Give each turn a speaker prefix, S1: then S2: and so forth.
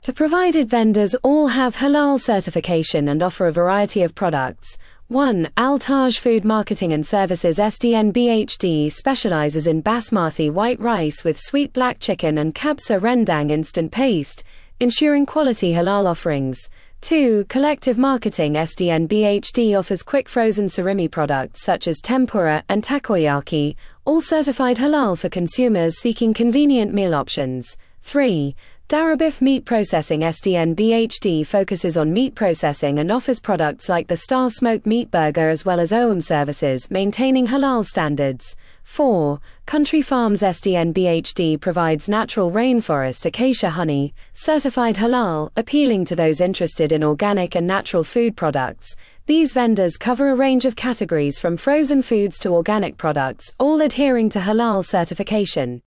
S1: The provided vendors all have halal certification and offer a variety of products. 1. Al-Taj Food Marketing and Services SDN-BHD specializes in basmati white rice with sweet black chicken and kabsa rendang instant paste, ensuring quality halal offerings. 2. Collective Marketing SDN-BHD offers quick frozen surimi products such as tempura and takoyaki, all certified halal for consumers seeking convenient meal options. 3. Darabif Meat Processing SDN-BHD focuses on meat processing and offers products like the Star Smoked Meat Burger as well as OEM services, maintaining halal standards. 4. Country Farms SDN-BHD provides natural rainforest acacia honey, certified halal, appealing to those interested in organic and natural food products. These vendors cover a range of categories from frozen foods to organic products, all adhering to halal certification.